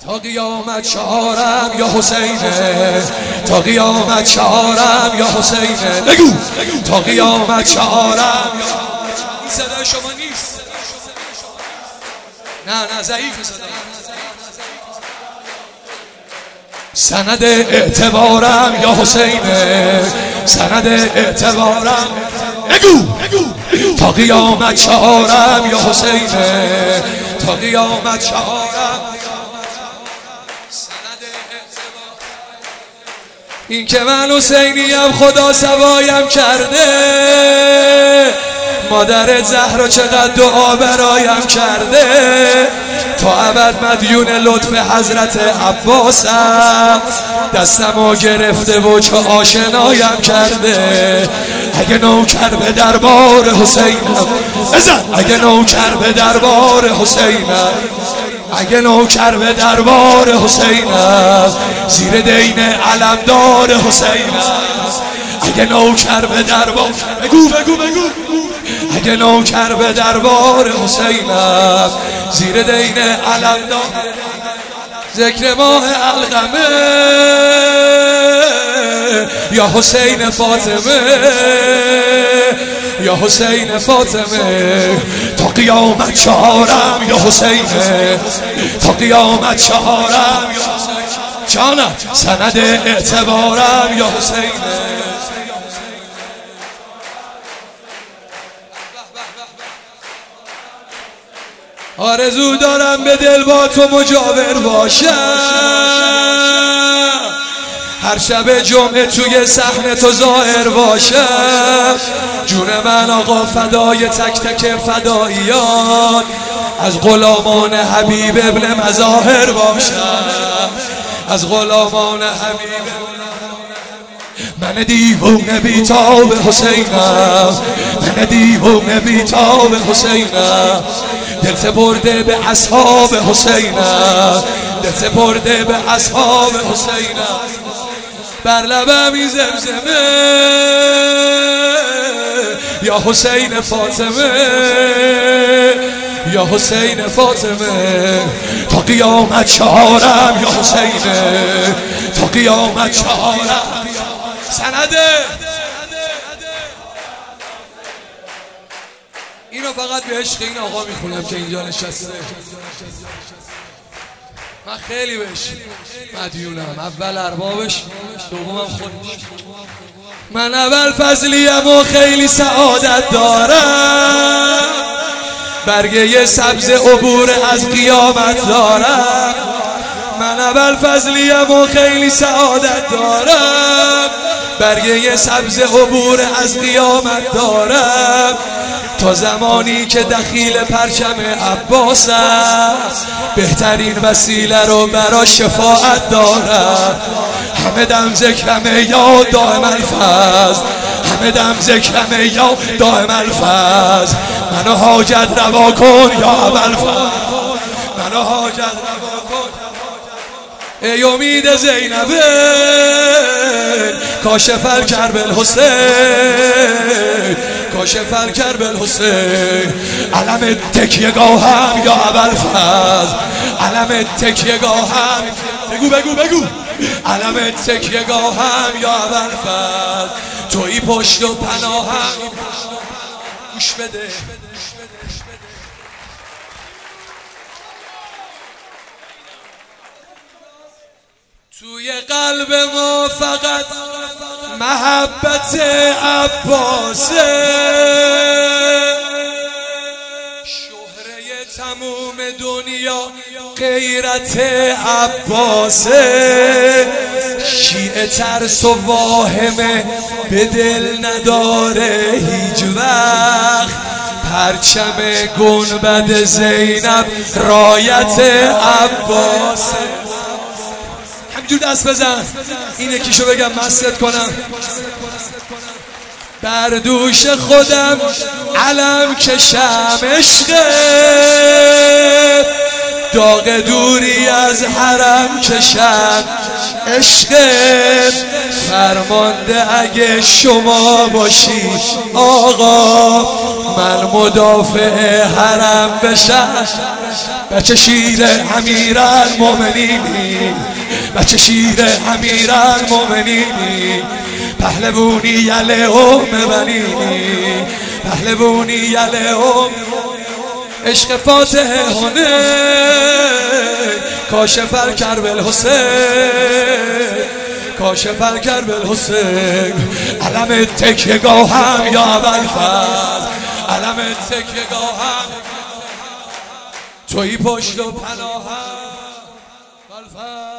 تا قیامت چارم یا حسینه، تا قیامت چارم یا حسینه. بگو تا قیامت چارم. این صدای شما نیست. نه ضعیف صدا. سند اعتبارم یا حسینه، سند اعتبارم. بگو تا قیامت چارم یا حسینه، تا قیامت چارم. این که من حسینیم خدا سوایم کرده، مادر زهرا چقدر دعا برایم کرده، تا ابد مدیون لطف حضرت عباسم، دستمو گرفته و چه آشنایم کرده. اگه نوکر به دربار حسینم بزن، اگه نوکر به دربار حسینم، اگه نوکر به دربار حسینم، زیر دین علمدار حسینم. اگه نوکر به دربار، بگو اگه نوکر به دربار حسینم، زیر دین علمدار. ذکر ماه القمه یا حسین فاطمه، یا حسین فاطمه. تا قیامت چهارم یا حسینه، تا قیامت چهارم یا حسین. جانم سند اعتبارم یا حسینه. آرزو دارم به دل با تو مجاور باشم، هر شب جمعه توی صحنه تو ظاهر باشم. جون من آقا فدای تک تک فداییان، از غلامان حبیب ابن مظاهر باشم، از غلامان حبیب. من دیوونه بیتاب حسینم، من دیوونه بیتاب حسینم. دلت برده به اصحاب حسینم، دلت برده به اصحاب حسینم. بر لبم این زمزمه یا حسین فاطمه، یا حسین فاطمه. تا قیامت چهارم یا حسینه، تا قیامت چهارم. سنده اینو فقط به عشق این آقا میخونم که اینجا نشسته. من خیلی بهش مدیونم، اول اربابش دومم خودش. من اول فضلیم و خیلی سعادت دارم، برگه سبز عبور از قیامت دارم. من اول فضلیم و خیلی سعادت دارم، برگه سبز عبور از قیامت دارم. تا زمانی که دخیل پرچم عباس است، بهترین وسیله رو برا شفاعت دارم. همه دم ذکرم یا دائم الفضل، همه دم ذکرم یا دائم الفضل. منو حاجت روا کن یا ابوالفضل، منو حاجت روا کن. ای امید زینب کاشف الکرب الحسین، کاشف الکرب الحسین. علم تکیه‌گاهم یا ابوالفضل، علم تکیه‌گاهم. بگو علم تکیه‌گاهم یا ابوالفضل. تویی پشت و پناهم. گوش بده توی قلب ما فقط محبت عباسه، شهره تموم دنیا غیرت عباسه. شیعه ترس و واهمه به دل نداره هیچ وقت، پرچم گنبد زینب رایت عباسه. همجور دست بزن این یکیشو بگم مست کنم. بر دوش خودم علم کشم عشق، داغ دوری از حرم کشم، عشق فرمانده اگه شما باشی آقا، من مدافع حرم بشم. بچه شیر امیرالمومنینی، بچه شیر امیرالمومنینی، پهلوونی یلهو ببنینی، پهلوونی یلهو. عشق فاتح هنر کاشف کربل حسین، کاشف کربل حسین. علم تکیه‌گاهم یا ابوالفضل، علم تکیه‌گاهم تویی پشت و پناهم.